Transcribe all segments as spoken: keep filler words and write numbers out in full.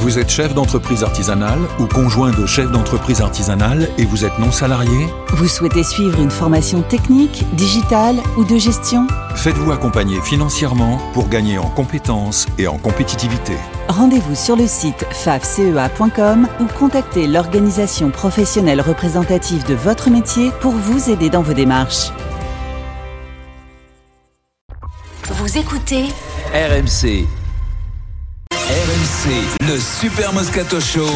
Vous êtes chef d'entreprise artisanale ou conjoint de chef d'entreprise artisanale et vous êtes non salarié ? Vous souhaitez suivre une formation technique, digitale ou de gestion ? Faites-vous accompagner financièrement pour gagner en compétences et en compétitivité. Rendez-vous sur le site f a f c e a point com ou contactez l'organisation professionnelle représentative de votre métier pour vous aider dans vos démarches. Vous écoutez R M C. R M C, le Super Moscato Show.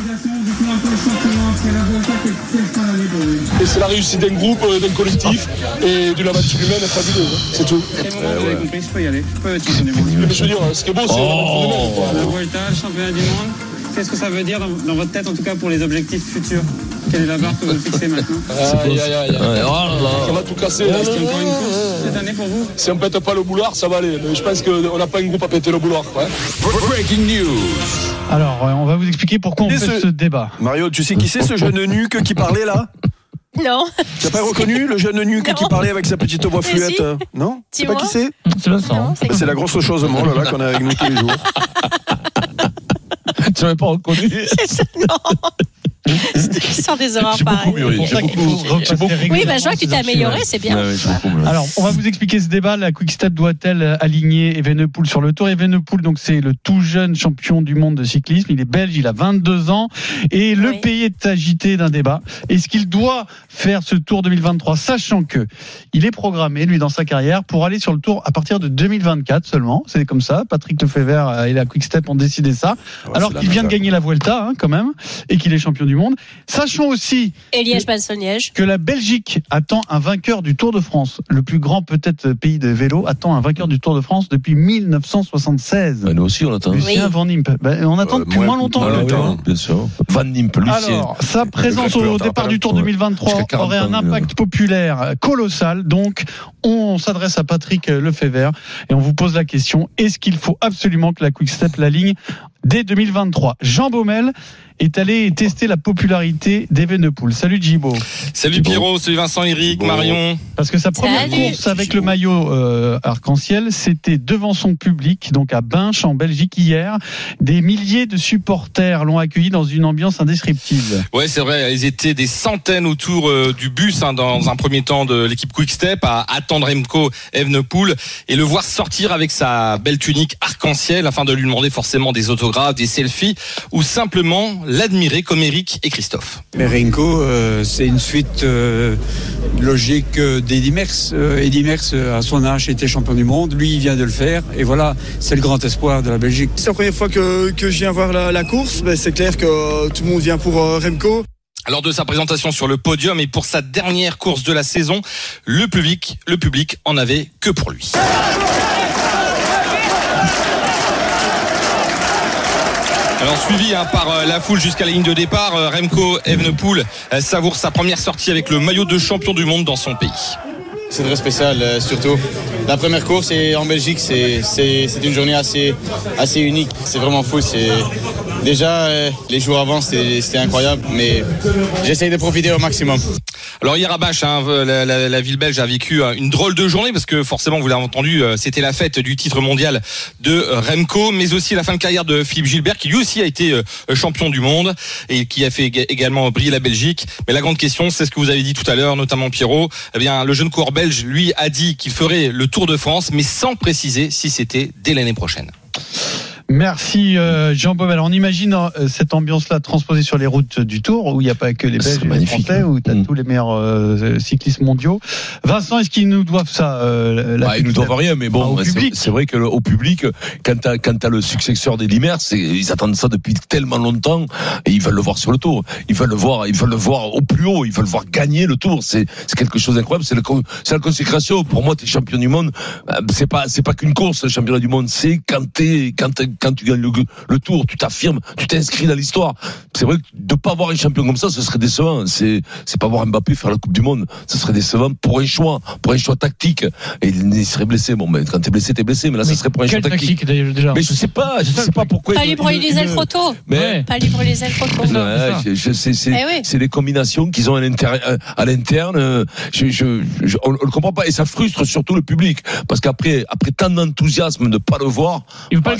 Et c'est la réussite d'un groupe, d'un collectif et de l'aventure humaine fabuleuse. C'est tout. C'est bon, vous avez compris, je peux y aller. Je peux être champion du monde. Mais je veux dire, ce qui est beau, c'est oh. l'aventure humaine. La Vuelta, le championnat du monde. Qu'est-ce que ça veut dire dans, dans votre tête, en tout cas pour les objectifs futurs ? Quelle est la barre que vous fixez maintenant ? Aïe, aïe, aïe. Ça va tout casser. Est-ce qu'il y a encore une course cette année pour vous ? Si on ne pète pas le boulard, ça va aller. Mais je pense qu'on n'a pas un groupe à péter le boulard. Ouais. Breaking news. Alors, on va vous expliquer pourquoi on fait ce... ce débat. Mario, tu sais qui c'est ce jeune nuque qui parlait là ? Non. Tu n'as pas reconnu le jeune nuque non. qui parlait avec sa petite voix fluette si. Non ? Tu sais pas qui c'est ? C'est Vincent. C'est, c'est la grosse chose mon là, là qu'on a avec nous tous les jours. Tu n'avais pas reconnu ? C'est ça, non. C'était l'histoire des horreurs pareilles. C'est pour ça qu'il faut repasser. Oui, bah, je vois que tu t'es amélioré, c'est bien. Ouais, ouais, alors, on va vous expliquer ce débat. La Quick-Step doit-elle aligner Evenepoel sur le Tour ? Evenepoel, donc, c'est le tout jeune champion du monde de cyclisme. Il est belge, il a vingt-deux ans. Et le oui. pays est agité d'un débat. Est-ce qu'il doit faire ce Tour deux mille vingt-trois, sachant que il est programmé, lui, dans sa carrière, pour aller sur le Tour à partir de deux mille vingt-quatre seulement. C'est comme ça. Patrick Lefebvre et la Quick-Step ont décidé ça. Ouais, alors qu'il vient de gagner la Vuelta, hein, quand même, et qu'il est champion du monde. Sachons aussi et Liège-Bastogne-Liège que la Belgique attend un vainqueur du Tour de France. Le plus grand peut-être pays de vélo attend un vainqueur du Tour de France depuis dix-neuf cent soixante-seize. Ben nous aussi on attend. Lucien oui. Van Impe. Ben, on attend euh, depuis moins, moins longtemps que le temps. Bien sûr. Van Impe, Lucien. Alors, sa présence au départ du Tour deux mille vingt-trois aurait un impact populaire colossal. Donc, on s'adresse à Patrick Lefebvre et on vous pose la question, est-ce qu'il faut absolument que la Quick-Step la ligne dès deux mille vingt-trois ? Jean Baumel est allé tester la popularité d'Evenepoel. Salut Djibo. Salut Djibo. Pierrot, salut Vincent, Eric, bon. Marion. Parce que sa première salut. course avec Djibo. le maillot euh, arc-en-ciel, c'était devant son public, donc à Binche en Belgique hier. Des milliers de supporters l'ont accueilli dans une ambiance indescriptible. Ouais, c'est vrai, ils étaient des centaines autour euh, du bus hein, dans un premier temps de l'équipe Quick-Step à attendre Remco Evenepoel et le voir sortir avec sa belle tunique arc-en-ciel afin de lui demander forcément des autographes, des selfies ou simplement l'admirer comme Eric et Christophe. Mais Remco, euh, c'est une suite euh, logique d'Eddy Merckx. Euh, Eddy Merckx, à son âge, était champion du monde. Lui, il vient de le faire. Et voilà, c'est le grand espoir de la Belgique. C'est la première fois que, que je viens voir la, la course. Ben, c'est clair que euh, tout le monde vient pour euh, Remco. Lors de sa présentation sur le podium et pour sa dernière course de la saison, le public, le public en avait que pour lui. Alors suivi hein, par euh, la foule jusqu'à la ligne de départ, euh, Remco Evenepoel euh, savoure sa première sortie avec le maillot de champion du monde dans son pays. C'est très spécial, euh, surtout la première course et en Belgique, c'est, c'est, c'est une journée assez, assez unique. C'est vraiment fou. C'est... Déjà, euh, les jours avant, c'était, c'était incroyable, mais j'essaye de profiter au maximum. Alors hier à Binche, hein, la, la, la ville belge a vécu une drôle de journée parce que forcément, vous l'avez entendu, c'était la fête du titre mondial de Remco, mais aussi la fin de carrière de Philippe Gilbert, qui lui aussi a été champion du monde et qui a fait également briller la Belgique. Mais la grande question, c'est ce que vous avez dit tout à l'heure, notamment Pierrot. Eh bien, le jeune coureur belge, lui, a dit qu'il ferait le Tour de France, mais sans préciser si c'était dès l'année prochaine. Merci euh, Jean Baumel. On imagine euh, cette ambiance-là transposée sur les routes du Tour, où il n'y a pas que les Belges et les Français, où tu as mmh. tous les meilleurs euh, cyclistes mondiaux. Vincent, est-ce qu'ils nous doivent ça euh, la bah, Ils nous doivent rien, mais bon, ah, c'est, c'est vrai que le, au public, quand tu as le successeur d'Eddy Merckx, ils attendent ça depuis tellement longtemps et ils veulent le voir sur le Tour. Ils veulent le voir, ils veulent le voir au plus haut, ils veulent voir gagner le Tour. C'est, c'est quelque chose d'incroyable. C'est, le, c'est la consécration. Pour moi, tu es champion du monde. C'est pas, c'est pas qu'une course, le championnat du monde. C'est quand t'es, quand t'es, quand tu gagnes le, le Tour, tu t'affirmes, tu t'inscris dans l'histoire. C'est vrai que de pas avoir un champion comme ça, ce serait décevant. C'est, c'est pas voir Mbappé faire la Coupe du Monde. Ce serait décevant pour un choix, pour un choix tactique. Et il serait blessé. Bon, ben, quand t'es blessé, t'es blessé. Mais là, mais ça serait pour un choix tactique. Déjà. Mais je sais pas, je sais pas pourquoi. Pas lui brûler les ailes trop tôt. Mais pas lui brûler les ailes trop tôt. Ouais, je, je, c'est, c'est, eh oui. c'est les combinations qu'ils ont à l'interne. À l'interne je, je, je, on, on le comprend pas. Et ça frustre surtout le public. Parce qu'après, après tant d'enthousiasme de pas le voir, il veut pas bah, le griller. Ça serait,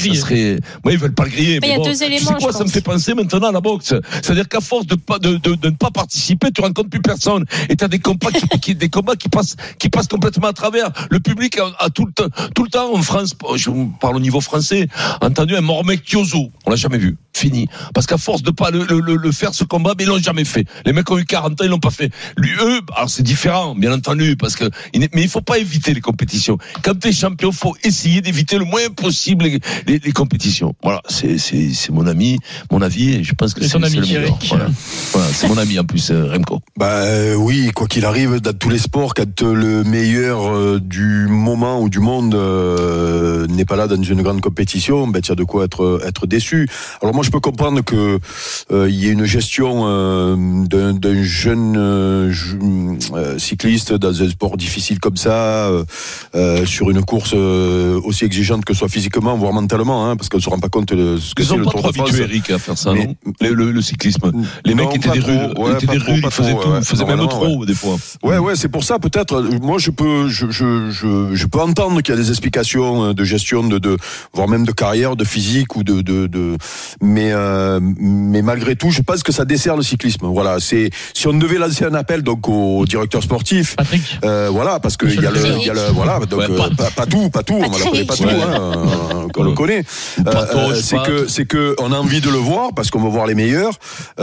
mais moi ils veulent pas le griller. Mais il y a bon, deux éléments. Tu sais quoi, ça me fait penser maintenant à la boxe. C'est-à-dire qu'à force de pas de, de, de ne pas participer, tu rencontres plus personne. Et t'as des combats qui, qui des combats qui passent qui passent complètement à travers. Le public a, a tout le temps tout le temps en France. Je parle au niveau français. Entendu un Mormec-Tiozo, on l'a jamais vu. Fini. Parce qu'à force de pas le, le, le faire ce combat, mais ils l'ont jamais fait. Les mecs ont eu quarante ans, ils l'ont pas fait. Lui, eux, alors c'est différent, bien entendu, parce que mais il faut pas éviter les compétitions. Quand t'es champion, faut essayer d'éviter le moins possible les, les, les compétitions. Voilà, c'est c'est c'est mon ami, mon avis, et je pense que c'est, c'est, c'est le meilleur. Voilà. Voilà, c'est mon ami en plus, euh, Remco. Bah euh, oui, quoi qu'il arrive, dans tous les sports, quand le meilleur euh, du moment ou du monde euh, n'est pas là dans une grande compétition, ben tu as de quoi être être déçu. Alors moi je peux comprendre que euh, il y ait une gestion euh, d'un, d'un jeune euh, euh, cycliste dans un sport difficile comme ça, euh, euh, sur une course euh, aussi exigeante que ce soit physiquement voire mentalement, hein, parce qu'on se rend pas compte de ce que ils c'est le Tour Tour de France. Ils sont pas trop habitués, Eric, à faire ça, mais, non le, le, le cyclisme. Les non, mecs étaient des rues, ouais, étaient des rues, ils faisaient tout, ils faisaient même trop ouais. des fois. Ouais, ouais, c'est pour ça peut-être. Moi, je peux, je, je, je, je peux entendre qu'il y a des explications de gestion, de, de, voire même de carrière, de physique ou de, de, de mais, euh, mais malgré tout, je pense que ça dessert le cyclisme. Voilà, c'est si on devait lancer un appel donc au directeur sportif, Patrick. Euh, voilà, parce que il y a le, il y a le, voilà, donc ouais, euh, pas, pas tout, pas tout, on va l'appeler pas tout, ouais. hein, qu'on ouais. le connaît. Euh, c'est que, c'est que on a envie de le voir parce qu'on veut voir les meilleurs,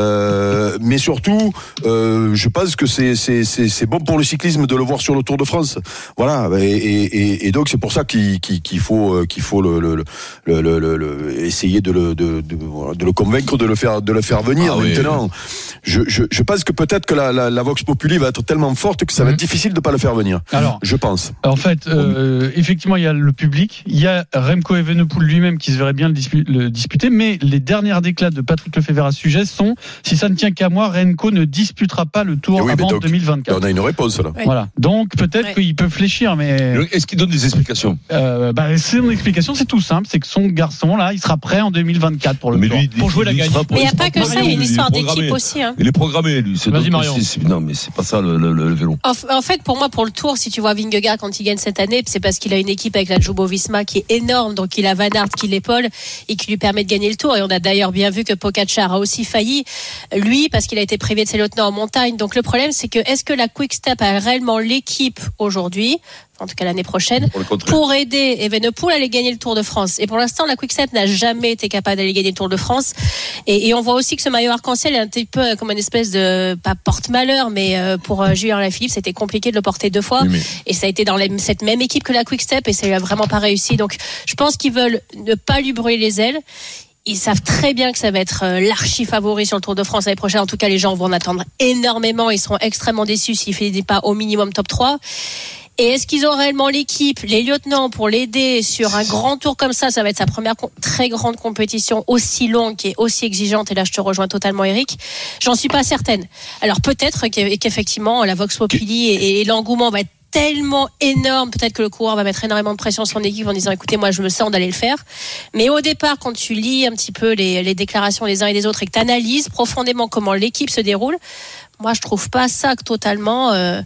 euh, mais surtout, euh, je pense que c'est, c'est, c'est, c'est bon pour le cyclisme de le voir sur le Tour de France. Voilà, et, et, et donc c'est pour ça qu'il, qu'il, qu'il faut, qu'il faut le, le, le, le, le, le essayer de le, de, de, de le convaincre, de le faire, de le faire venir. Ah, maintenant, oui. je, je, je pense que peut-être que la, la, la Vox Populi va être tellement forte que ça va être difficile de pas le faire venir. Alors, je pense. En fait, euh, effectivement, il y a le public, il y a Remco Evenepoel lui-même qui se verrait bien le, dispu- le disputer, mais les dernières déclats de Patrick Lefebvre à ce sujet sont: si ça ne tient qu'à moi, Remco ne disputera pas le Tour oui, avant donc, deux mille vingt-quatre. On a une réponse là. Oui. Voilà. Donc peut-être ouais. qu'il peut fléchir, mais est-ce qu'il donne des explications? euh, Bah, son explication, c'est tout simple, c'est que son garçon là, il sera prêt en deux mille vingt-quatre pour le mais Tour, lui, pour jouer la gagne. Mais il n'y a pas que ça, il y a une histoire d'équipe aussi. Hein. Il est programmé, lui. C'est Vas-y, Marion. C'est, non, mais c'est pas ça le, le, le vélo. En, en fait, pour moi, pour le Tour, si tu vois Vingegaard quand il gagne cette année, c'est parce qu'il a une équipe avec la Jumbo-Visma qui est énorme, donc il a Van Aert qui l'épaule et qui lui permet de gagner le Tour. Et on a d'ailleurs bien vu que Pogačar a aussi failli, lui, parce qu'il a été privé de ses lieutenants en montagne. Donc le problème, c'est que est-ce que la Quick-Step a réellement l'équipe aujourd'hui, en tout cas l'année prochaine, pour, pour aider Evenepoel à aller gagner le Tour de France? Et pour l'instant, la Quick-Step n'a jamais été capable d'aller gagner le Tour de France. Et, et on voit aussi que ce maillot arc-en-ciel est un petit peu comme une espèce de, pas porte-malheur, mais pour Julien Alaphilippe, c'était compliqué de le porter deux fois. Oui, mais... Et ça a été dans la, cette même équipe que la Quick-Step et ça lui a vraiment pas réussi. Donc je pense qu'ils veulent ne pas lui brûler les ailes. Ils savent très bien que ça va être l'archi favori sur le Tour de France l'année prochaine. En tout cas, les gens vont en attendre énormément. Ils seront extrêmement déçus s'il ne finit pas au minimum top trois. Et est-ce qu'ils ont réellement l'équipe, les lieutenants pour l'aider sur un grand tour comme ça? Ça va être sa première co- très grande compétition aussi longue et aussi exigeante. Et là, je te rejoins totalement, Eric. J'en suis pas certaine. Alors peut-être qu'effectivement, la Vox Populi et, et l'engouement va être tellement énorme, peut-être que le coureur va mettre énormément de pression sur son équipe en disant écoutez, moi je me sens d'aller le faire. Mais au départ, quand tu lis un petit peu les, les déclarations des uns et des autres et que tu analyses profondément comment l'équipe se déroule, moi je trouve pas ça totalement euh,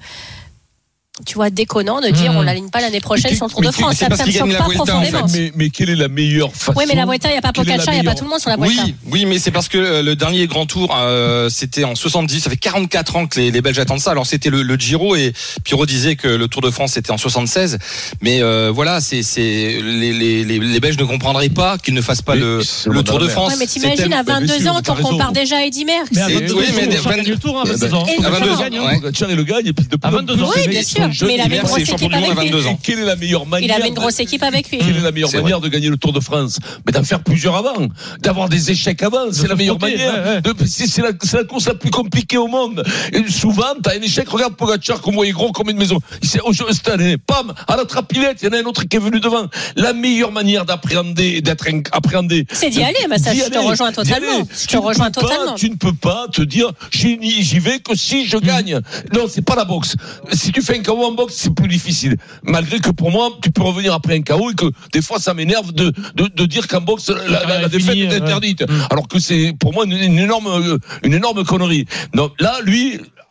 tu vois, déconnant de dire mmh. on l'aligne pas l'année prochaine mais sur le Tour de France. Ça, ça me choque pas Vuelta, profondément. En fait. mais, mais quelle est la meilleure façon? Oui, mais la Vuelta, il n'y a pas Pogačar, il n'y a pas tout le monde sur la Vuelta. Oui, oui, mais c'est parce que le dernier grand tour, euh, c'était en soixante-dix. Ça fait quarante-quatre ans que les, les Belges attendent ça. Alors c'était le, le Giro et Pierrot disait que le Tour de France c'était en soixante-seize. Mais euh, voilà, c'est, c'est les, les, les, les Belges ne comprendraient pas qu'ils ne fassent pas le, le Tour de France. Ouais, mais t'imagines à vingt-deux ans, t'en compares déjà à Eddy Merckx. Oui, mais vingt-deux tours, à vingt-deux ans. Pogačar il le gagne et puis à vingt-deux ans. Oui, bien sûr. Mais il avait une grosse équipe avec lui. Quelle est la meilleure manière? Il avait une grosse équipe avec lui. Quelle est la meilleure c'est manière vrai. de gagner le Tour de France? Mais d'en faire plusieurs avant, d'avoir des échecs avant, c'est la meilleure côté, manière. Ouais, ouais. De, c'est, c'est, la, c'est la course la plus compliquée au monde. Et souvent, t'as un échec. Regarde Pogačar, qu'on voyait gros comme une maison. C'est cette année, pam, à la trapilette, il y en a un autre qui est venu devant. La meilleure manière d'appréhender, d'être appréhendé, c'est d'y aller. Mais ça, je te rejoins totalement. Je te rejoins totalement. Tu ne peux pas te dire, j'y, j'y vais que si je gagne. Non, c'est pas la boxe. Si tu fais un K O en boxe, c'est plus difficile. Malgré que pour moi, tu peux revenir après un K O et que des fois ça m'énerve de, de, de dire qu'en boxe, la, la, la défaite est interdite. Ouais. Alors que c'est pour moi une, une énorme, une énorme connerie. Donc là, lui,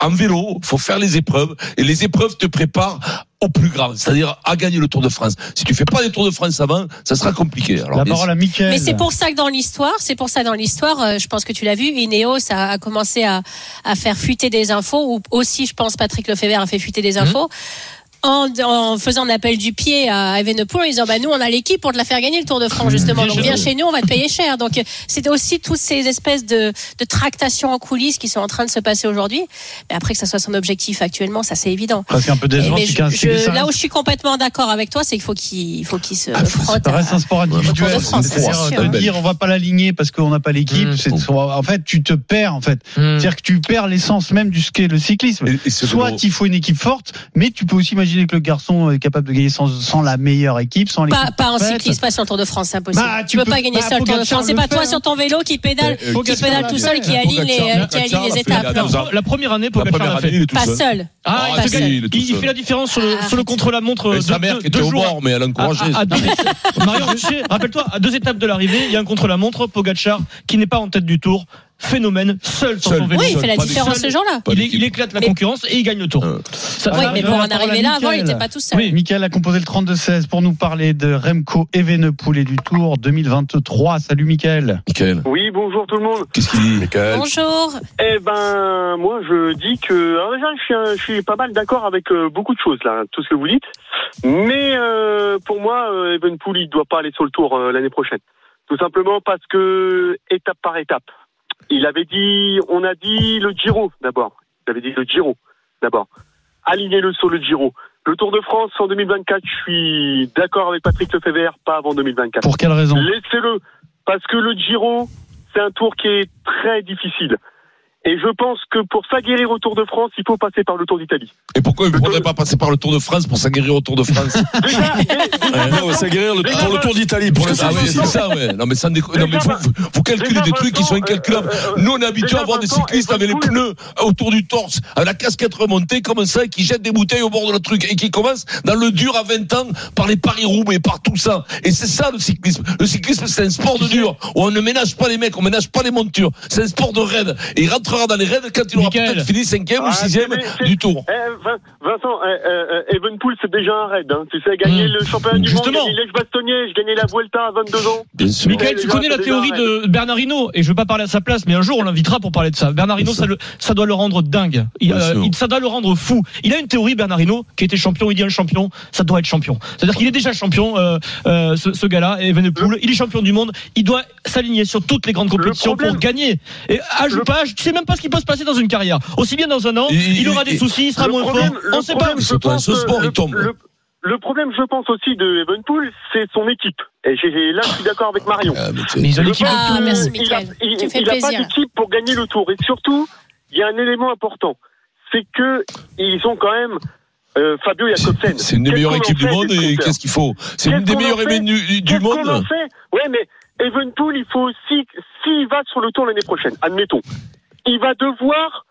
en vélo, faut faire les épreuves, et les épreuves te préparent au plus grave, c'est-à-dire à gagner le Tour de France. Si tu fais pas les Tours de France avant, ça sera compliqué. Alors, la parole à Mickaël. Mais c'est pour ça que dans l'histoire, c'est pour ça que dans l'histoire, euh, je pense que tu l'as vu, Ineos a, a commencé à, à faire fuiter des infos, ou aussi, je pense, Patrick Lefebvre a fait fuiter des infos. Mmh. En, en faisant un appel du pied à Evenepoel, en disant bah nous on a l'équipe pour te la faire gagner le Tour de France justement, donc viens chez nous, on va te payer cher. Donc c'est aussi toutes ces espèces de, de tractations en coulisses qui sont en train de se passer aujourd'hui. Mais après que ça soit son objectif actuellement, ça c'est évident. C'est un peu décevant. Mais je, je, là où je suis complètement d'accord avec toi, c'est qu'il faut qu'il faut qu'il se ah, frotte. Ça reste un sport individuel. C'est-à-dire de dire on va pas l'aligner parce qu'on n'a pas l'équipe. Mmh. C'est, en fait, tu te perds en fait. Mmh. C'est-à-dire que tu perds l'essence même du ski, le cyclisme. Et, et soit il faut une équipe forte, mais tu peux aussi imaginer que le garçon est capable de gagner sans, sans la meilleure équipe, sans l'équipe. Pas, pas en cyclisme, pas sur le Tour de France, c'est impossible. Bah, tu, tu peux, peux pas gagner bah, seul le Tour de France. C'est pas toi sur ton vélo qui pédale, euh, qui pédale tout seul, qui aligne les, qui aligne les étapes. La première année, Pogacar l'a fait. Pas seul. Ah, il fait la différence sur le contre-la-montre. Sa mère qui était au bord, mais elle a encouragé. Marion, rappelle-toi, à deux étapes de l'arrivée, il y a un contre-la-montre, Pogacar qui n'est pas en tête du Tour. Phénomène, seul sur son vélo. Oui, il fait la différence ce jour-là. Il, il éclate la mais... concurrence et il gagne le Tour. Euh. Ça, oui, mais pour en arriver là, avant, il n'était pas tout seul. Oui, Mickaël a composé le trente-deux seize pour nous parler de Remco Evenepoel et du Tour deux mille vingt-trois. Salut Mickaël. Mickaël. Oui, bonjour tout le monde. Qu'est-ce qu'il dit, Mickaël? Bonjour. Eh ben, moi je dis que, alors déjà, je suis, un, je suis pas mal d'accord avec euh, beaucoup de choses là, tout ce que vous dites. Mais euh, pour moi, euh, Evenepoel, il doit pas aller sur le Tour euh, l'année prochaine. Tout simplement parce que étape par étape. Il avait dit, on a dit le Giro d'abord. Il avait dit le Giro d'abord. Alignez-le sur le Giro. Le Tour de France en deux mille vingt-quatre, je suis d'accord avec Patrick Lefebvre, pas avant deux mille vingt-quatre. Pour quelle raison? Laissez-le, parce que le Giro, c'est un tour qui est très difficile. Et je pense que pour s'aguerrir au Tour de France, il faut passer par le Tour d'Italie. Et pourquoi il ne faudrait pas passer par le Tour de France pour s'aguerrir au Tour de France? Déjà, déjà, non, s'aguerrir le, pour le Tour d'Italie. Pour le ah oui, c'est ça, ouais. Non, mais ça, déco... non, mais vous, vous calculez des trucs qui sont incalculables. Euh, euh, Nous, on est habitués à voir des cyclistes avec les pneus autour du torse, avec la casquette remontée, comme ça, qui jettent des bouteilles au bord de le truc et qui commencent dans le dur à vingt ans par les Paris-Roubaix, par tout ça. Et c'est ça, le cyclisme. Le cyclisme, c'est un sport de dur où on ne ménage pas les mecs, on ménage pas les montures. C'est un sport de raid. Et il rentrera dans les raids quand il aura peut-être fini cinquième ah, ou sixième du Tour. Eh, Vincent, eh, eh, Evenepoel, c'est déjà un raid. Hein. Tu sais, gagner mmh. le championnat du Justement. monde, gagner l'Èche-Bastogne, je gagnais la Vuelta à vingt-deux ans. Mickaël, tu connais la théorie de Bernard Hinault, et je veux pas parler à sa place, mais un jour on l'invitera pour parler de ça. Bernard Hinault, ça, ça doit le rendre dingue. Il, euh, il, ça doit le rendre fou. Il a une théorie, Bernard Hinault, qui était champion, il dit un champion, ça doit être champion. C'est-à-dire qu'il est déjà champion, euh, euh, ce, ce gars-là, Evenepoel, il est champion du monde, il doit s'aligner sur toutes les grandes compétitions problème, pour gagner. Et âge ou pas âge, tu sais même pas ce qui peut se passer dans une carrière. Aussi bien dans un an, et, il aura des soucis, il sera moins problème, fort. On ne sait pas. Ce sport, il tombe. Le, le problème, je pense aussi de Evenepoel, c'est son équipe. Et j'ai, là, je suis d'accord avec Marion. Ah, mais ils ont l'équipe. Ah, merci, Mickaël. Il n'a pas d'équipe pour gagner le Tour. Et surtout, il y a un élément important. C'est que ils ont quand même euh, Fabio Jakobsen. C'est une des meilleures équipes du monde. Et qu'est-ce qu'il faut? C'est une des meilleures équipes du, du monde. Ouais, mais Evenepoel, il faut aussi, s'il va sur le Tour l'année prochaine, admettons, il va devoir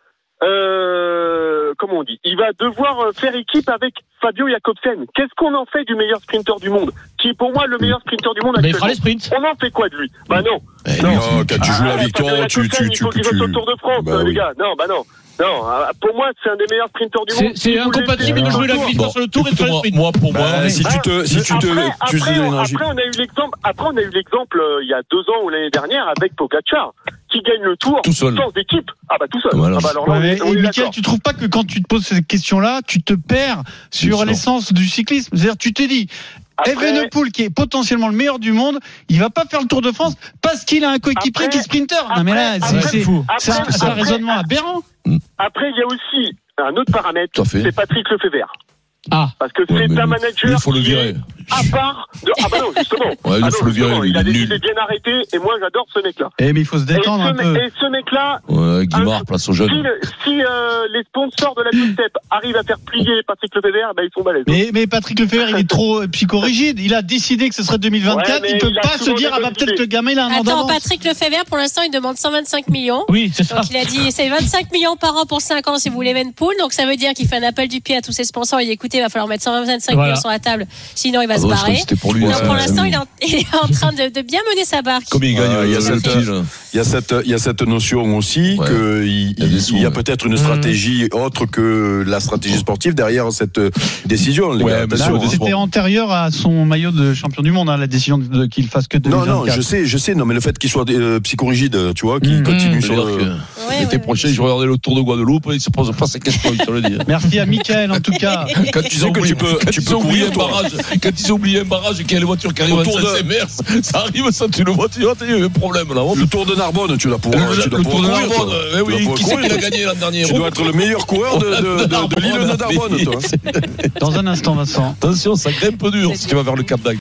Euh, comment on dit, il va devoir faire équipe avec Fabio Jakobsen. Qu'est-ce qu'on en fait du meilleur sprinter du monde, qui est pour moi le meilleur sprinter du monde actuellement? Mais il fera les sprints. On en fait quoi de lui? Bah non. Eh non, non, quand tu joues ah, la victoire, tu, tu, tu, il faut qu'il fasse le Tour de France, bah, les oui. gars. Non, bah non. Non, pour moi, c'est un des meilleurs sprinters du monde. C'est incompatible de jouer la victoire sur le Tour et de faire le sprint. Moi, pour moi, bah, si tu te, si tu te, après, tu après, après, on a eu l'exemple. Après, on a eu l'exemple euh, il y a deux ans ou l'année dernière avec Pogacar, qui gagne le Tour sans équipe. Ah bah tout seul. Voilà. Ah bah alors là, ouais, on est, on et Mickaël, tu trouves pas que quand tu te poses ces questions-là, tu te perds sur l'essence du cyclisme? C'est-à-dire, tu te dis. Evenepoel, qui est potentiellement le meilleur du monde, il va pas faire le Tour de France parce qu'il a un coéquipier qui est sprinter. Après, non mais là, après, c'est fou. C'est un, un raisonnement aberrant. Après, il y a aussi un autre paramètre, c'est Patrick Lefebvre. Ah. Parce que ouais, c'est un manager. Il faut le virer. À part de... Ah bah non, justement. Ouais, il ah faut non, le virer. Il a décidé bien arrêté et moi j'adore ce mec-là. Eh mais il faut se détendre un peu. Et ce mec-là. Ouais, Guimard, place aux jeunes. Si, si euh, les sponsors de la Quick Step arrivent à faire plier Patrick Lefebvre, bah ils sont balèzes. Mais, mais Patrick Lefebvre, il est trop psychorigide. Il a décidé que ce serait deux mille vingt-quatre. Ouais, il peut pas se dire, ah bah peut-être que le gamin il a un an d'avance. Attends, Patrick Lefebvre, pour l'instant, il demande cent vingt-cinq millions. Oui, c'est ça. Donc il a dit, c'est vingt-cinq millions par an pour cinq ans si vous voulez Evenepoel. Donc ça veut dire qu'il fait un appel du pied à tous ses sponsors. Il dit, écoutez, écoutez, il va falloir mettre cent vingt-cinq Voilà. millions sur la table, sinon il va Ah se bon, je crois barrer. que c'était pour lui, Donc, ouais, pour ouais, l'instant, oui. il est, en, il est en train de, de bien mener sa barque. Comme il gagne, Euh, il y a le cette, litige. il y a cette, il y a cette notion aussi Ouais. que il, Il y a des sous, il y a ouais. peut-être une stratégie autre que la stratégie sportive derrière cette décision. Les Ouais, gars, mais attention, Là, hein. c'était antérieur à son maillot de champion du monde, hein, la décision de, qu'il fasse que deux mille Non, vingt-quatre. non, je sais, je sais, non, mais le fait qu'il soit euh, psychorigide, tu vois, qu'il Mmh. continue sur C'est-à-dire le. que L'été prochain, je regardais le Tour de Guadeloupe, il se pose pas ces questions, il te le dit. Merci à Mickaël, en tout cas. Quand Tu ils sais ont que oublié, tu peux- quand tu ils peux ont oublié courir, un toi. barrage, quand ils ont oublié un barrage et qu'il y a les voitures qui arrivent Autour en de- sens mers, ça arrive, ça, tu le vois, tu dis, oh, il y a un problème là. Le Tour de Narbonne, tu dois pouvoir. Le- tu dois le pouvoir Tour de courir, Narbonne, toi. eh Tu oui, dois pouvoir qui c'est qui courir. l'a gagné l'an dernier? Tu dois être le meilleur coureur de, de, de, de l'île de Narbonne, toi. Dans un instant, Vincent. Attention, ça grimpe dur si tu vas vers le Cap d'Agde.